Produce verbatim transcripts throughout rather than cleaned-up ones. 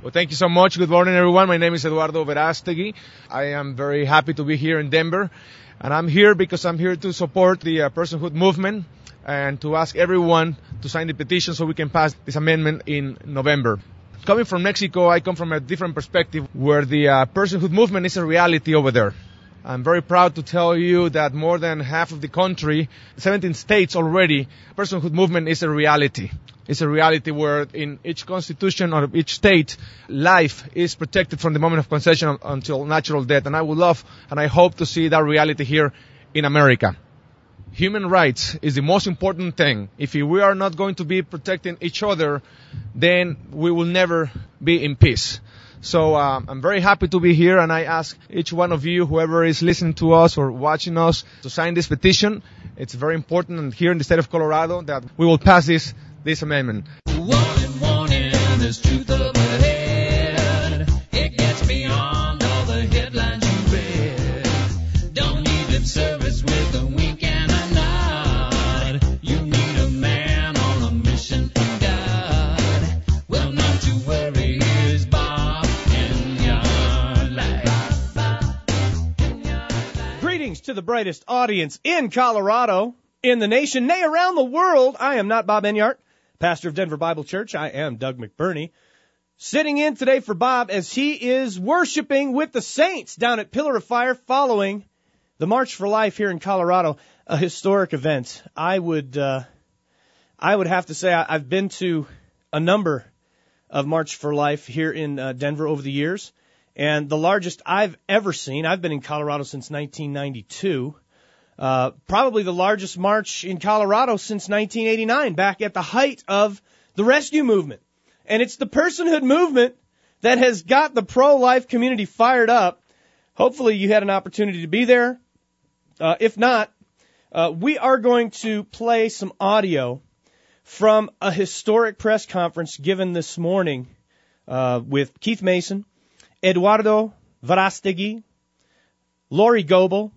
Well, thank you so much. Good morning, everyone. My name is Eduardo Verástegui. I am very happy to be here in Denver. And I'm here because I'm here to support the uh, personhood movement and to ask everyone to sign the petition so we can pass this amendment in November. Coming from Mexico, I come from a different perspective where the uh, personhood movement is a reality over there. I'm very proud to tell you that more than half of the country, seventeen states already, personhood movement is a reality. It's a reality where in each constitution of each state, life is protected from the moment of conception until natural death. And I would love and I hope to see that reality here in America. Human rights is the most important thing. If we are not going to be protecting each other, then we will never be in peace. So uh, I'm very happy to be here, and I ask each one of you, whoever is listening to us or watching us, to sign this petition. It's very important here in the state of Colorado that we will pass this this amendment. Warning, warning, there's truth up ahead. It gets beyond all the headlines you read. Don't need lip service with a wink and a nod. You need a man on a mission from God. Well, not to worry, here's Bob in your life. Greetings to the brightest audience in Colorado, in the nation, nay, around the world. I am not Bob Enyart, pastor of Denver Bible Church. I am Doug McBurney, sitting in today for Bob as he is worshiping with the saints down at Pillar of Fire following the March for Life here in Colorado, a historic event. I would uh, I would have to say I, I've been to a number of March for Life here in uh, Denver over the years, and the largest I've ever seen, I've been in Colorado since nineteen ninety-two, Uh, probably the largest march in Colorado since nineteen eighty-nine, back at the height of the rescue movement. And it's the personhood movement that has got the pro-life community fired up. Hopefully you had an opportunity to be there. Uh, if not, uh, we are going to play some audio from a historic press conference given this morning uh, with Keith Mason, Eduardo Verástegui, Lori Goebel,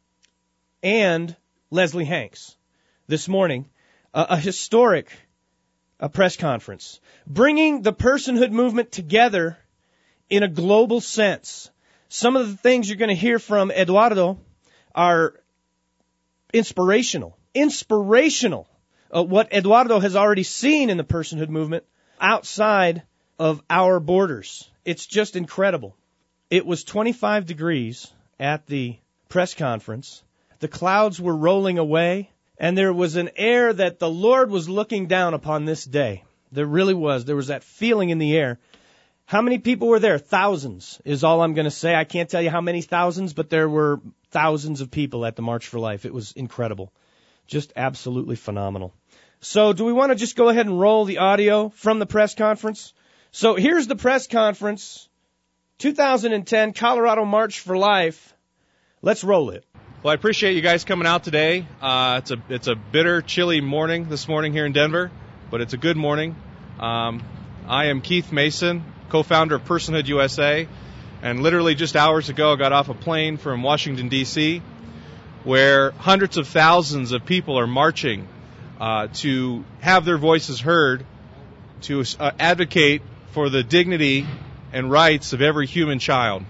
and Leslie Hanks this morning, uh, a historic uh, press conference, bringing the personhood movement together in a global sense. Some of the things you're going to hear from Eduardo are inspirational, inspirational. Uh, what Eduardo has already seen in the personhood movement outside of our borders. It's just incredible. It was twenty-five degrees at the press conference. The clouds were rolling away, and there was an air that the Lord was looking down upon this day. There really was. There was that feeling in the air. How many people were there? Thousands is all I'm going to say. I can't tell you how many thousands, but there were thousands of people at the March for Life. It was incredible. Just absolutely phenomenal. So do we want to just go ahead and roll the audio from the press conference? So here's the press conference, two thousand ten Colorado March for Life. Let's roll it. Well, I appreciate you guys coming out today. Uh, it's a it's a bitter, chilly morning this morning here in Denver, but it's a good morning. Um, I am Keith Mason, co-founder of Personhood U S A, and literally just hours ago I got off a plane from Washington, D C, where hundreds of thousands of people are marching uh, to have their voices heard, to uh, advocate for the dignity and rights of every human child.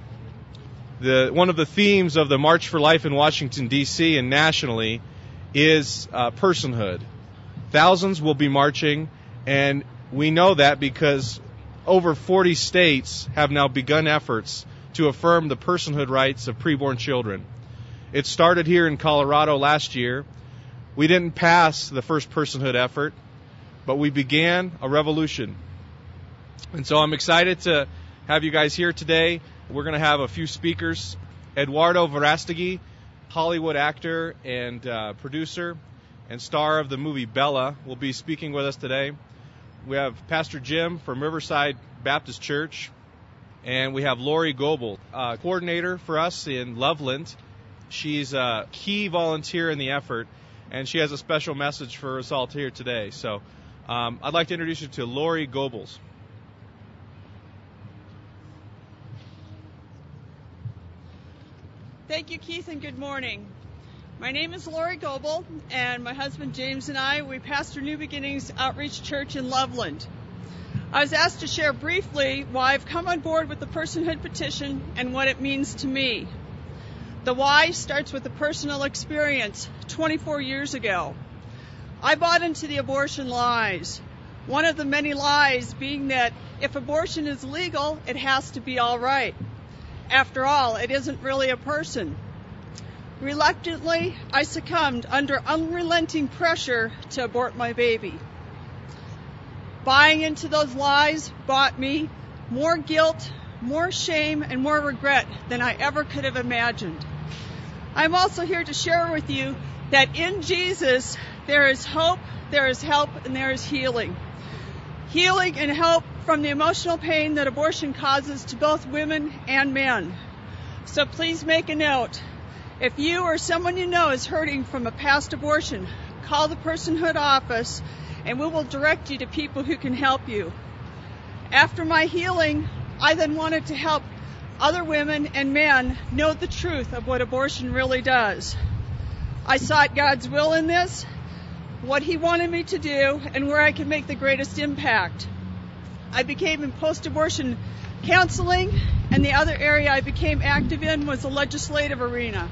The, one of the themes of the March for Life in Washington, D C and nationally is uh, personhood. Thousands will be marching, and we know that because over forty states have now begun efforts to affirm the personhood rights of preborn children. It started here in Colorado last year. We didn't pass the first personhood effort, but we began a revolution. And so I'm excited to have you guys here today. We're going to have a few speakers. Eduardo Verástegui, Hollywood actor and uh, producer and star of the movie Bella, will be speaking with us today. We have Pastor Jim from Riverside Baptist Church, and we have Lori Goebel, uh, coordinator for us in Loveland. She's a key volunteer in the effort, and she has a special message for us all here today. So um, I'd like to introduce you to Lori Goebel. Thank you, Keith, and good morning. My name is Lori Goebel, and my husband James and I, we pastor New Beginnings Outreach Church in Loveland. I was asked to share briefly why I've come on board with the personhood petition and what it means to me. The why starts with a personal experience twenty-four years ago. I bought into the abortion lies. One of the many lies being that if abortion is legal, it has to be all right. After all, it isn't really a person. Reluctantly, I succumbed under unrelenting pressure to abort my baby. Buying into those lies bought me more guilt, more shame, and more regret than I ever could have imagined. I'm also here to share with you that in Jesus there is hope, there is help, and there is healing. Healing and help from the emotional pain that abortion causes to both women and men. So please make a note. If you or someone you know is hurting from a past abortion, call the Personhood office and we will direct you to people who can help you. After my healing, I then wanted to help other women and men know the truth of what abortion really does. I sought God's will in this, what He wanted me to do, and where I could make the greatest impact. I became in post-abortion counseling, and the other area I became active in was the legislative arena.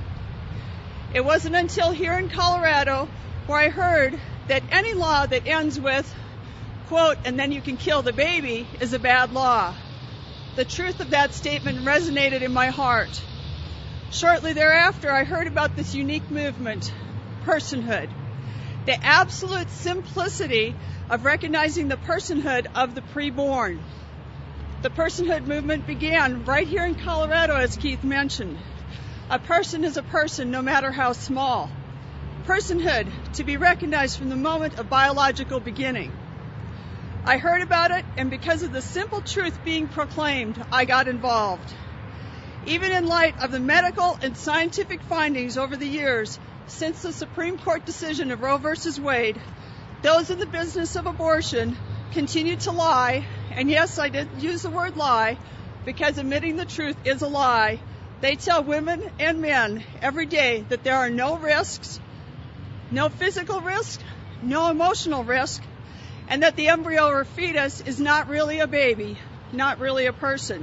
It wasn't until here in Colorado where I heard that any law that ends with, quote, and then you can kill the baby, is a bad law. The truth of that statement resonated in my heart. Shortly thereafter, I heard about this unique movement, personhood. The absolute simplicity of recognizing the personhood of the preborn. The personhood movement began right here in Colorado, as Keith mentioned. A person is a person, no matter how small. Personhood, to be recognized from the moment of biological beginning. I heard about it, and because of the simple truth being proclaimed, I got involved. Even in light of the medical and scientific findings over the years since the Supreme Court decision of Roe versus Wade, those in the business of abortion continue to lie, and yes, I did use the word lie, because admitting the truth is a lie. They tell women and men every day that there are no risks, no physical risk, no emotional risk, and that the embryo or fetus is not really a baby, not really a person.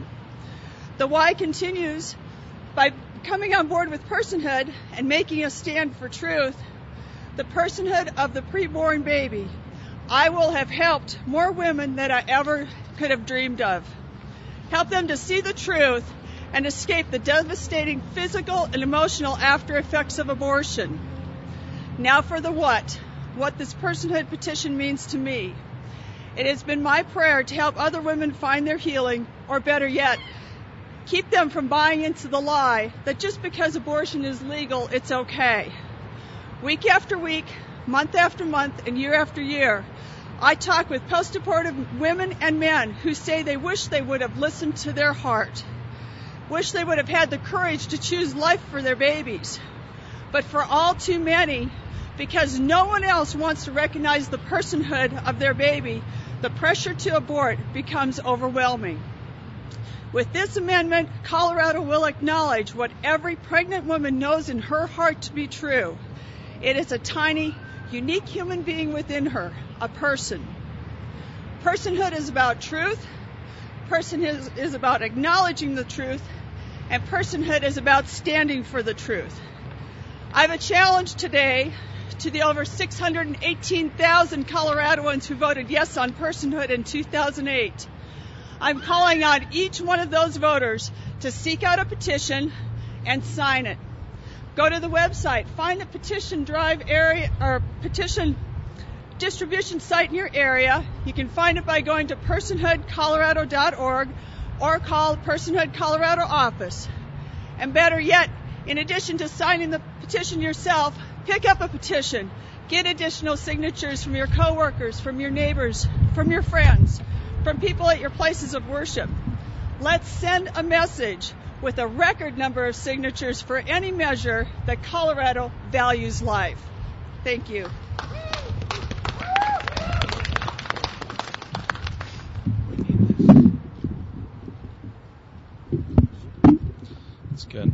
The why continues by coming on board with personhood and making a stand for truth, the personhood of the preborn baby. I will have helped more women than I ever could have dreamed of. Help them to see the truth and escape the devastating physical and emotional after effects of abortion. Now for the what, what this personhood petition means to me. It has been my prayer to help other women find their healing, or better yet, keep them from buying into the lie that just because abortion is legal, it's okay. Week after week, month after month, and year after year, I talk with post-abortive women and men who say they wish they would have listened to their heart, wish they would have had the courage to choose life for their babies. But for all too many, because no one else wants to recognize the personhood of their baby, the pressure to abort becomes overwhelming. With this amendment, Colorado will acknowledge what every pregnant woman knows in her heart to be true. It is a tiny, unique human being within her, a person. Personhood is about truth. Personhood is about acknowledging the truth. And personhood is about standing for the truth. I have a challenge today to the over six hundred eighteen thousand Coloradoans who voted yes on personhood in two thousand eight. I'm calling on each one of those voters to seek out a petition and sign it. Go to the website, find the petition drive area or petition distribution site in your area. You can find it by going to personhood colorado dot org or call Personhood Colorado office. And better yet, in addition to signing the petition yourself, pick up a petition. Get additional signatures from your coworkers, from your neighbors, from your friends, from people at your places of worship. Let's send a message with a record number of signatures for any measure that Colorado values life. Thank you. That's good.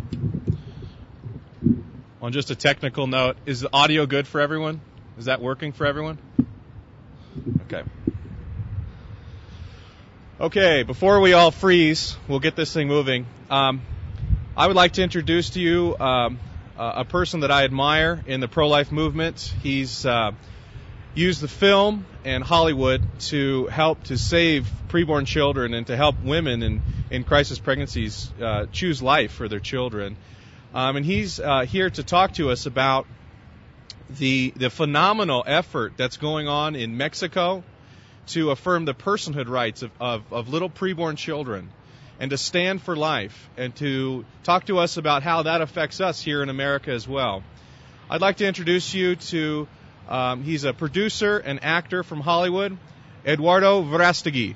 On just a technical note, is the audio good for everyone? Is that working for everyone? Okay. Okay, before we all freeze, we'll get this thing moving. Um, I would like to introduce to you um, a person that I admire in the pro-life movement. He's uh, used the film and Hollywood to help to save preborn children and to help women in, in crisis pregnancies uh, choose life for their children. Um, and he's uh, here to talk to us about the the phenomenal effort that's going on in Mexico to affirm the personhood rights of, of, of little preborn children and to stand for life and to talk to us about how that affects us here in America as well. I'd like to introduce you to, um, he's a producer and actor from Hollywood, Eduardo Verástegui.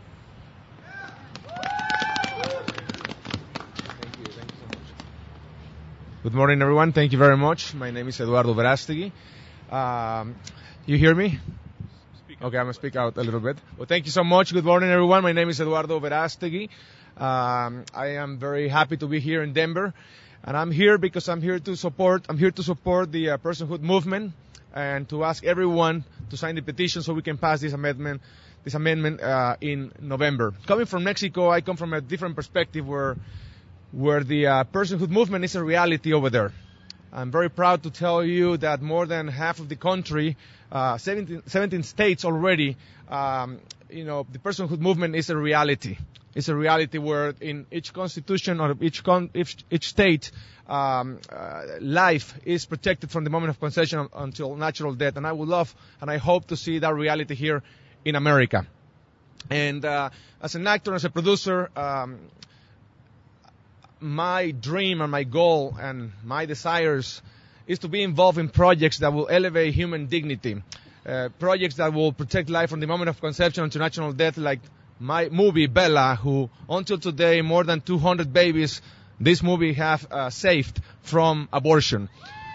Good morning, everyone. Thank you very much. My name is Eduardo Verástegui. Um, you hear me? Okay, I'm going to speak out a little bit. Well, thank you so much. Good morning, everyone. My name is Eduardo Verástegui. Um, I am very happy to be here in Denver. And I'm here because I'm here to support, I'm here to support the uh, personhood movement and to ask everyone to sign the petition so we can pass this amendment, this amendment uh, in November. Coming from Mexico, I come from a different perspective where, where the uh, personhood movement is a reality over there. I'm very proud to tell you that more than half of the country, uh, seventeen, seventeen states already, um, you know, the personhood movement is a reality. It's a reality where in each constitution or each con- each, each state, um, uh, life is protected from the moment of conception until natural death. And I would love and I hope to see that reality here in America. And uh, as an actor, as a producer, um, my dream and my goal and my desires is to be involved in projects that will elevate human dignity, uh, projects that will protect life from the moment of conception until natural death, like my movie Bella, who until today more than two hundred babies this movie have uh, saved from abortion.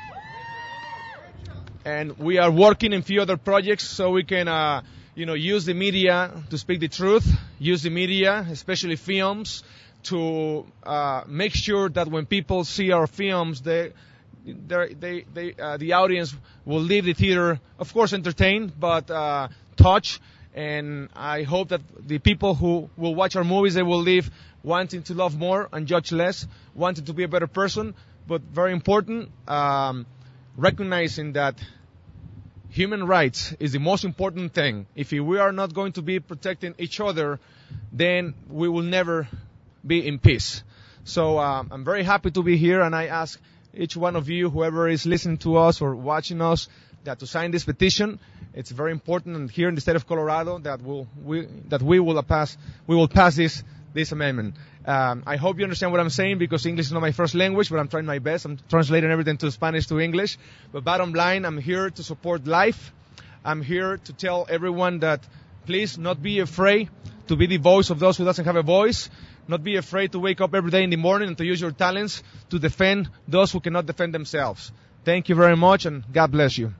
And we are working in few other projects so we can uh, you know use the media to speak the truth, use the media, especially films, to uh, make sure that when people see our films, they, they, they, uh, the audience will leave the theater, of course, entertained, but uh, touched. And I hope that the people who will watch our movies, they will leave wanting to love more and judge less, wanting to be a better person, but very important, um, recognizing that human rights is the most important thing. If we are not going to be protecting each other, then we will never be in peace. So um, I'm very happy to be here, and I ask each one of you, whoever is listening to us or watching us, that to sign this petition. It's very important here in the state of Colorado that we'll, we that we will pass we will pass this this amendment. Um, I hope you understand what I'm saying because English is not my first language, but I'm trying my best. I'm translating everything to Spanish to English. But bottom line, I'm here to support life. I'm here to tell everyone that please not be afraid to be the voice of those who doesn't have a voice. Not be afraid to wake up every day in the morning and to use your talents to defend those who cannot defend themselves. Thank you very much, and God bless you.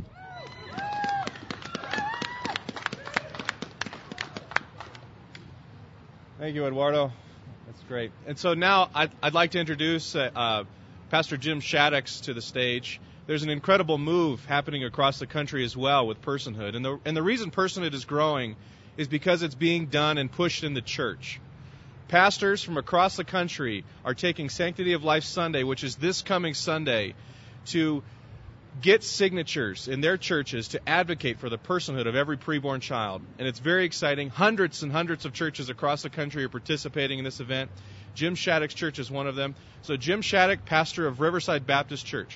Thank you, Eduardo. That's great. And so now I'd, I'd like to introduce uh, uh, Pastor Jim Shaddix to the stage. There's an incredible move happening across the country as well with personhood. And the, and the reason personhood is growing is because it's being done and pushed in the church. Pastors from across the country are taking Sanctity of Life Sunday, which is this coming Sunday, to get signatures in their churches to advocate for the personhood of every preborn child. And it's very exciting. Hundreds and hundreds of churches across the country are participating in this event. Jim Shaddix Church is one of them. So Jim Shaddix, pastor of Riverside Baptist Church.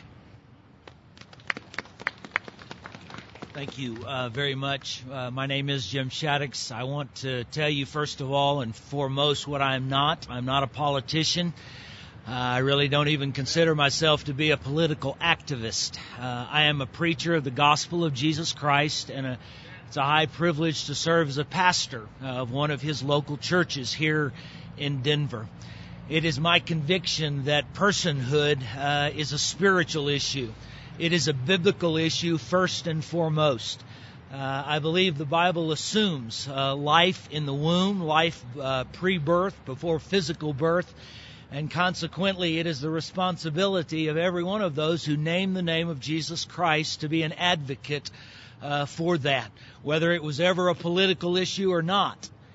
Thank you uh, very much. Uh, my name is Jim Shaddix. I want to tell you first of all and foremost what I'm not. I'm not a politician. Uh, I really don't even consider myself to be a political activist. Uh, I am a preacher of the gospel of Jesus Christ, and a, it's a high privilege to serve as a pastor of one of his local churches here in Denver. It is my conviction that personhood uh, is a spiritual issue. It is a biblical issue first and foremost. Uh, I believe the Bible assumes uh, life in the womb, life uh, pre-birth, before physical birth, and consequently it is the responsibility of every one of those who name the name of Jesus Christ to be an advocate uh, for that, whether it was ever a political issue or not.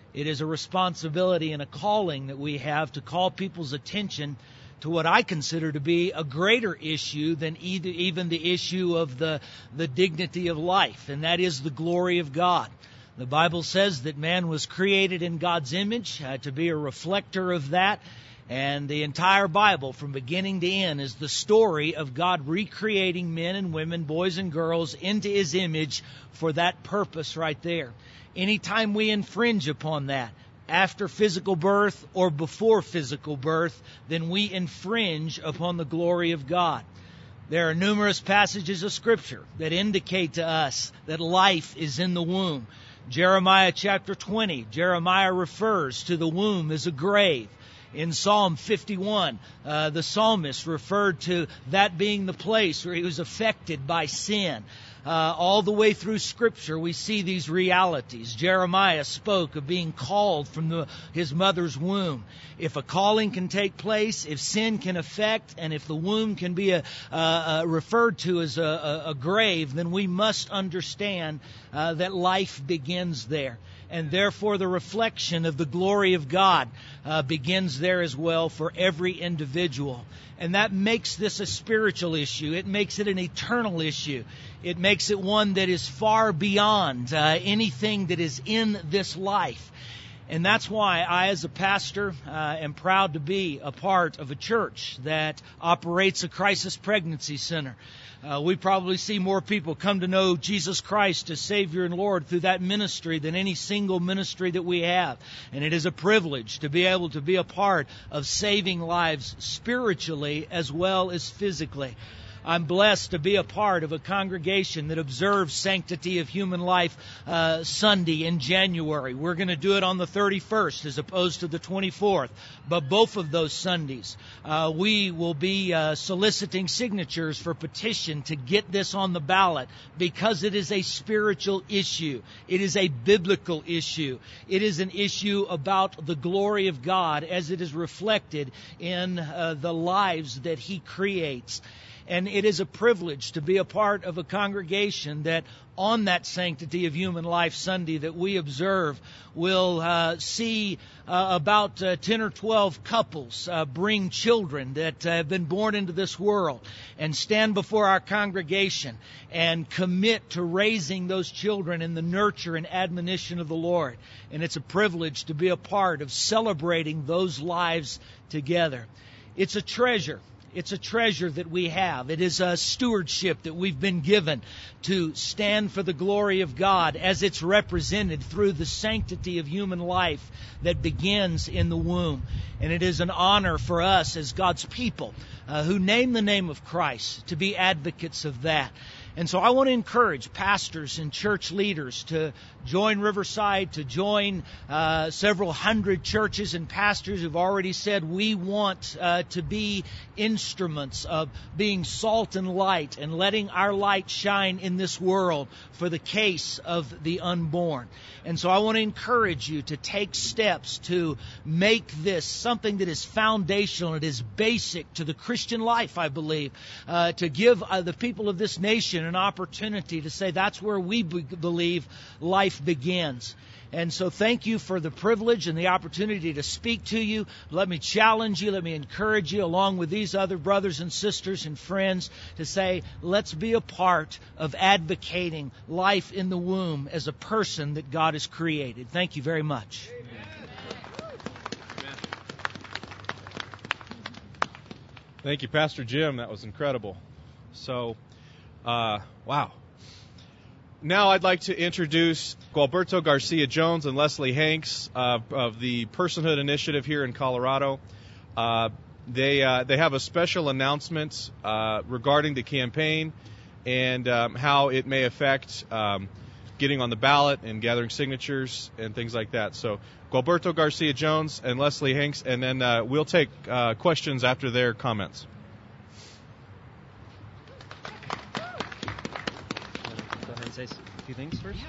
It is a responsibility and a calling that we have to call people's attention to what I consider to be a greater issue than either, even the issue of the, the dignity of life, and that is the glory of God. The Bible says that man was created in God's image uh, to be a reflector of that. And the entire Bible, from beginning to end, is the story of God recreating men and women, boys and girls, into His image for that purpose right there. Anytime we infringe upon that, after physical birth or before physical birth, then we infringe upon the glory of God. There are numerous passages of Scripture that indicate to us that life is in the womb. Jeremiah chapter twenty, Jeremiah refers to the womb as a grave. In Psalm fifty-one, uh, the psalmist referred to that being the place where he was affected by sin. Uh, all the way through Scripture, we see these realities. Jeremiah spoke of being called from the, his mother's womb. If a calling can take place, if sin can affect, and if the womb can be a, uh, uh, referred to as a, a, a grave, then we must understand uh, that life begins there. And therefore the reflection of the glory of God uh, begins there as well for every individual. And that makes this a spiritual issue. It makes it an eternal issue. It makes it one that is far beyond uh, anything that is in this life. And that's why I, as a pastor, uh, am proud to be a part of a church that operates a crisis pregnancy center. Uh, we probably see more people come to know Jesus Christ as Savior and Lord through that ministry than any single ministry that we have. And it is a privilege to be able to be a part of saving lives spiritually as well as physically. I'm blessed to be a part of a congregation that observes Sanctity of Human Life uh, Sunday in January. We're going to do it on the thirty-first as opposed to the twenty-fourth. But both of those Sundays, uh, we will be uh, soliciting signatures for petition to get this on the ballot because it is a spiritual issue. It is a biblical issue. It is an issue about the glory of God as it is reflected in uh, the lives that He creates. And it is a privilege to be a part of a congregation that on that Sanctity of Human Life Sunday that we observe will uh, see uh, about uh, ten or twelve couples uh, bring children that uh, have been born into this world and stand before our congregation and commit to raising those children in the nurture and admonition of the Lord. And it's a privilege to be a part of celebrating those lives together. It's a treasure. It's a treasure that we have. It is a stewardship that we've been given to stand for the glory of God as it's represented through the sanctity of human life that begins in the womb. And it is an honor for us as God's people uh, who name the name of Christ to be advocates of that. And so I want to encourage pastors and church leaders to join Riverside, to join uh, several hundred churches and pastors who've already said we want uh, to be instruments of being salt and light and letting our light shine in this world for the case of the unborn. And so I want to encourage you to take steps to make this something that is foundational, it is basic to the Christian life, I believe, uh, to give uh, the people of this nation an opportunity to say that's where we be- believe life begins. And so thank you for the privilege and the opportunity to speak to you. Let me challenge you, let me encourage you, along with these other brothers and sisters and friends, to say, let's be a part of advocating life in the womb as a person that God has created. Thank you very much. Thank you, Pastor Jim. That was incredible. So, uh, wow. Now I'd like to introduce Gualberto Garcia Jones and Leslie Hanks uh, of the Personhood Initiative here in Colorado. Uh, they uh, they have a special announcement uh, regarding the campaign and um, how it may affect um, getting on the ballot and gathering signatures and things like that. So Gualberto Garcia Jones and Leslie Hanks, and then uh, we'll take uh, questions after their comments. Say a few things first.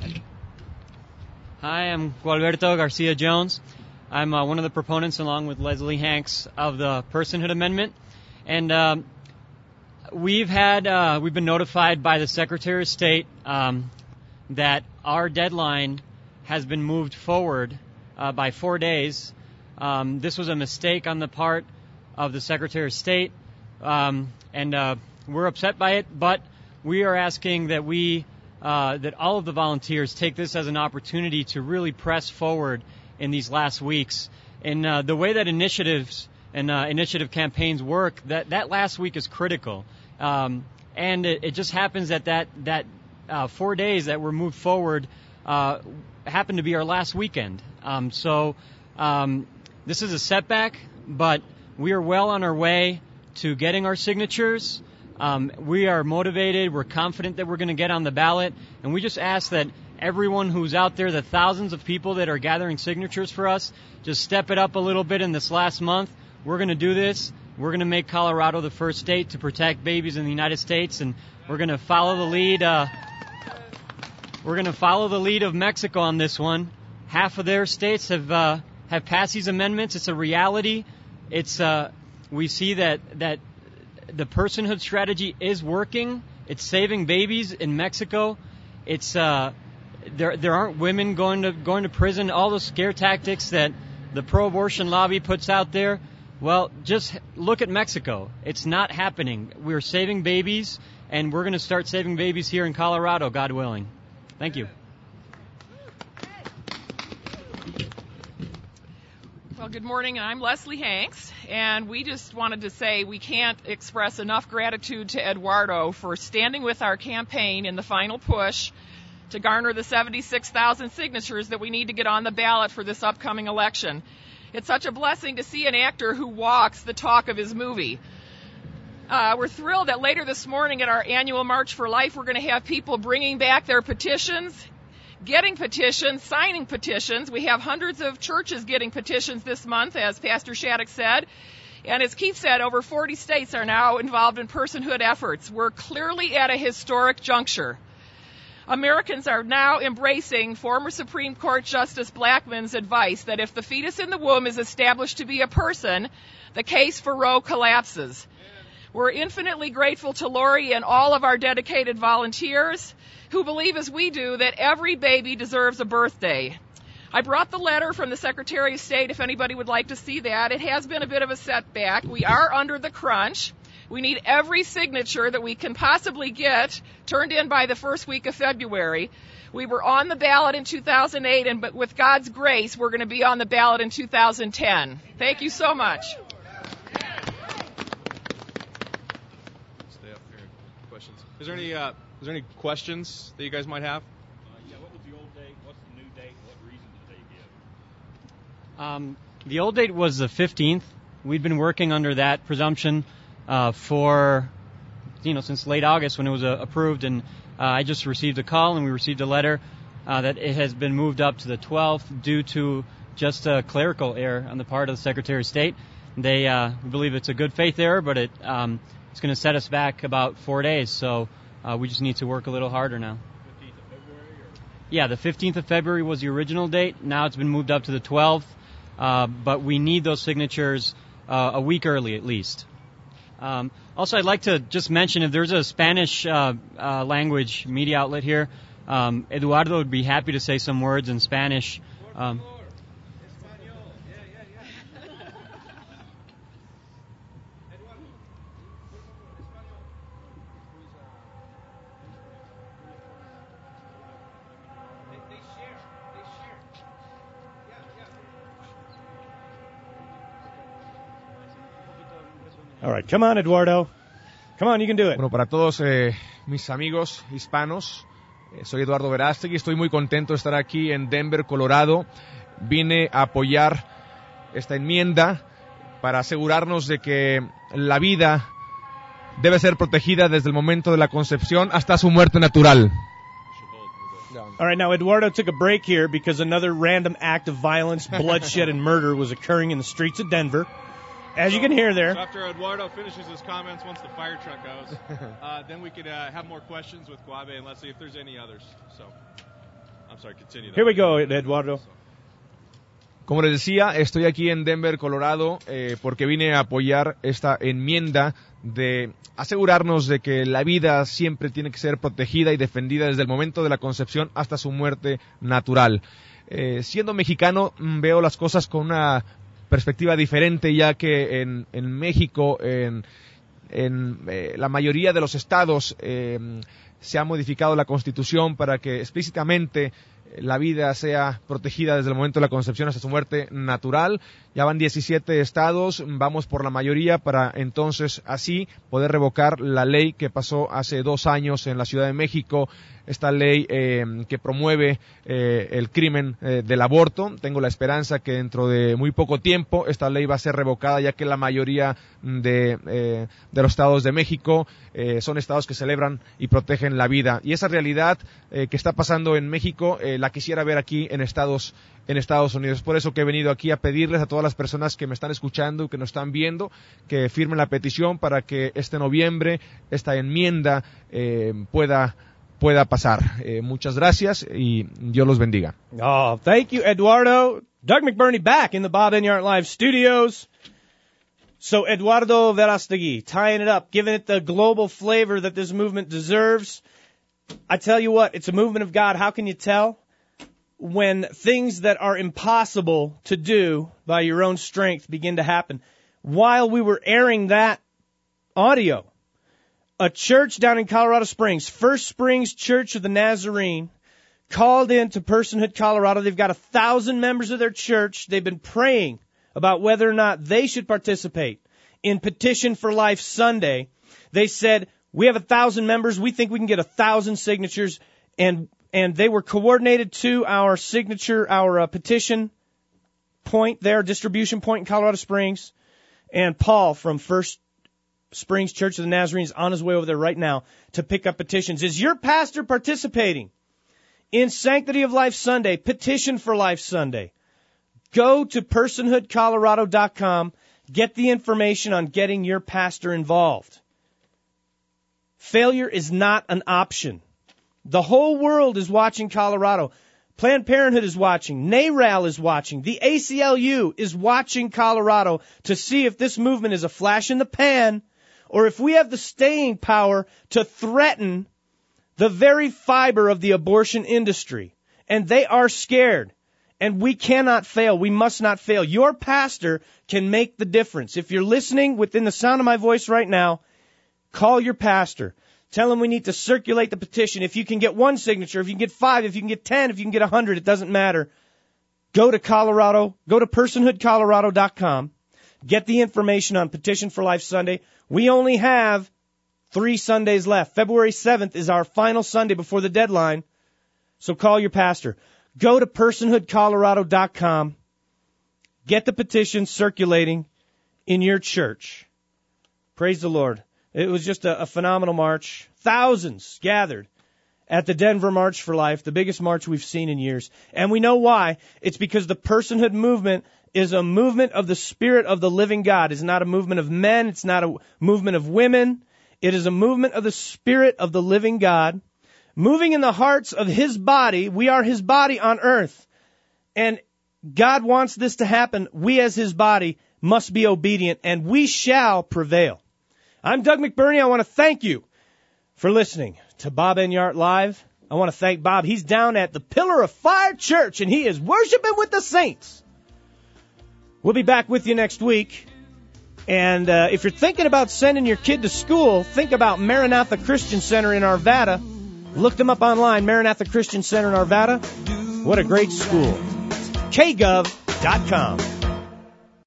Hi, I'm Gualberto Garcia Jones. I'm uh, one of the proponents, along with Leslie Hanks, of the Personhood Amendment, and um, we've had uh, we've been notified by the Secretary of State um, that our deadline has been moved forward uh, by four days. Um, this was a mistake on the part of the Secretary of State, um, and uh, we're upset by it, but we are asking that we, uh, that all of the volunteers take this as an opportunity to really press forward in these last weeks. And uh, the way that initiatives and uh, initiative campaigns work, that, that last week is critical. Um, and it, it just happens that that, that uh, four days that were moved forward uh, happened to be our last weekend. Um, so um, this is a setback, but we are well on our way to getting our signatures. Um, we are motivated. We're confident that we're going to get on the ballot. And we just ask that everyone who's out there, the thousands of people that are gathering signatures for us, just step it up a little bit in this last month. We're going to do this. We're going to make Colorado the first state to protect babies in the United States, and we're going to follow the lead. Uh, we're going to follow the lead of Mexico on this one. Half of their states have uh, have passed these amendments. It's a reality. It's uh, we see that that the personhood strategy is working. It's saving babies in Mexico. It's uh, there there aren't women going to going to prison. All the scare tactics that the pro-abortion lobby puts out there. Well, just look at Mexico. It's not happening. We're saving babies, and we're going to start saving babies here in Colorado, God willing. Thank you. Well, good morning. I'm Leslie Hanks, and we just wanted to say we can't express enough gratitude to Eduardo for standing with our campaign in the final push to garner the seventy-six thousand signatures that we need to get on the ballot for this upcoming election. It's such a blessing to see an actor who walks the talk of his movie. Uh, we're thrilled that later this morning at our annual March for Life, we're going to have people bringing back their petitions, getting petitions, signing petitions. We have hundreds of churches getting petitions this month, as Pastor Shattuck said. And as Keith said, over forty states are now involved in personhood efforts. We're clearly at a historic juncture. Americans are now embracing former Supreme Court Justice Blackmun's advice that if the fetus in the womb is established to be a person, the case for Roe collapses. We're infinitely grateful to Lori and all of our dedicated volunteers who believe, as we do, that every baby deserves a birthday. I brought the letter from the Secretary of State if anybody would like to see that. It has been a bit of a setback. We are under the crunch. We need every signature that we can possibly get turned in by the first week of February. We were on the ballot in two thousand eight, and but with God's grace, we're going to be on the ballot in two thousand ten. Thank you so much. Stay up here. Questions? Is there any uh, is there any questions that you guys might have? Uh, yeah. What was the old date? What's the new date? What reason did they give? Um, the old date was the fifteenth. We've been working under that presumption uh, for, you know, since late August when it was uh, approved, and uh, I just received a call and we received a letter uh, that it has been moved up to the twelfth due to just a clerical error on the part of the Secretary of State. They uh, believe it's a good faith error, but it um, it's going to set us back about four days, so uh, we just need to work a little harder now. fifteenth of February? Or? Yeah, the fifteenth of February was the original date. Now it's been moved up to the twelfth, uh, but we need those signatures uh, a week early at least. Um, also, I'd like to just mention if there's a Spanish uh, uh, language media outlet here, um, Eduardo would be happy to say some words in Spanish. Um, All right, come on, Eduardo. Come on, you can do it. Bueno, para todos eh, mis amigos hispanos, eh, soy Eduardo Verástegui, estoy muy contento de estar aquí en Denver, Colorado. Vine a apoyar esta enmienda para asegurarnos de que la vida debe ser protegida desde el momento de la concepción hasta su muerte natural. All right, now Eduardo took a break here because another random act of violence, bloodshed, and murder was occurring in the streets of Denver. As you can hear there. So after Eduardo finishes his comments, once the fire truck goes, uh, then we could uh, have more questions with Guave and let's see if there's any others. So, I'm sorry, continue. Here we go, Eduardo. Como les decía, estoy aquí en Denver, Colorado, eh, porque vine a apoyar esta enmienda de asegurarnos de que la vida siempre tiene que ser protegida y defendida desde el momento de la concepción hasta su muerte natural. eh, siendo mexicano veo las cosas con una perspectiva diferente, ya que en, en México, en, en eh, la mayoría de los estados, eh, se ha modificado la Constitución para que explícitamente la vida sea protegida desde el momento de la concepción hasta su muerte natural. Ya van diecisiete estados, vamos por la mayoría para entonces así poder revocar la ley que pasó hace dos años en la Ciudad de México, esta ley eh, que promueve eh, el crimen eh, del aborto. Tengo la esperanza que dentro de muy poco tiempo esta ley va a ser revocada, ya que la mayoría de, eh, de los estados de México eh, son estados que celebran y protegen la vida. Y esa realidad eh, que está pasando en México eh, la quisiera ver aquí en Estados en Estados Unidos. Por eso que he venido aquí a pedirles a todas las personas que me están escuchando, que nos están viendo, que firmen la petición para que este noviembre esta enmienda eh, pueda pueda pasar. Eh, muchas gracias y Dios los bendiga. Oh, thank you, Eduardo. Doug McBurney back in the Bob Enyart Live studios. So Eduardo Verástegui, tying it up, giving it the global flavor that this movement deserves. I tell you what, it's a movement of God. How can you tell? When things that are impossible to do by your own strength begin to happen. While we were airing that audio, a church down in Colorado Springs, First Springs Church of the Nazarene, called in to Personhood Colorado. They've got a thousand members of their church. They've been praying about whether or not they should participate in Petition for Life Sunday. They said, we have a thousand members. We think we can get a thousand signatures. And and they were coordinated to our signature, our uh, petition point there, distribution point in Colorado Springs. And Paul from First Springs Church of the Nazarene is on his way over there right now to pick up petitions. Is your pastor participating in Sanctity of Life Sunday, Petition for Life Sunday? Go to personhood colorado dot com. Get the information on getting your pastor involved. Failure is not an option. The whole world is watching Colorado. Planned Parenthood is watching. NARAL is watching. The A C L U is watching Colorado to see if this movement is a flash in the pan or if we have the staying power to threaten the very fiber of the abortion industry. And they are scared. And we cannot fail. We must not fail. Your pastor can make the difference. If you're listening within the sound of my voice right now, call your pastor. Tell him we need to circulate the petition. If you can get one signature, if you can get five, if you can get ten, if you can get a hundred, it doesn't matter. Go to Colorado, go to personhood colorado dot com. Get the information on Petition for Life Sunday. We only have three Sundays left. February seventh is our final Sunday before the deadline. So call your pastor. Go to personhood colorado dot com. Get the petition circulating in your church. Praise the Lord. It was just a, a phenomenal march. Thousands gathered at the Denver March for Life, the biggest march we've seen in years. And we know why. It's because the personhood movement is a movement of the Spirit of the living God. It's not a movement of men. It's not a movement of women. It is a movement of the Spirit of the living God, moving in the hearts of His body. We are His body on earth. And God wants this to happen. We as His body must be obedient, and we shall prevail. I'm Doug McBurney. I want to thank you for listening to Bob Enyart Live. I want to thank Bob. He's down at the Pillar of Fire Church, and he is worshiping with the saints. We'll be back with you next week. And uh, if you're thinking about sending your kid to school, think about Maranatha Christian Center in Arvada. Look them up online, Maranatha Christian Center in Arvada. What a great school. K gov dot com.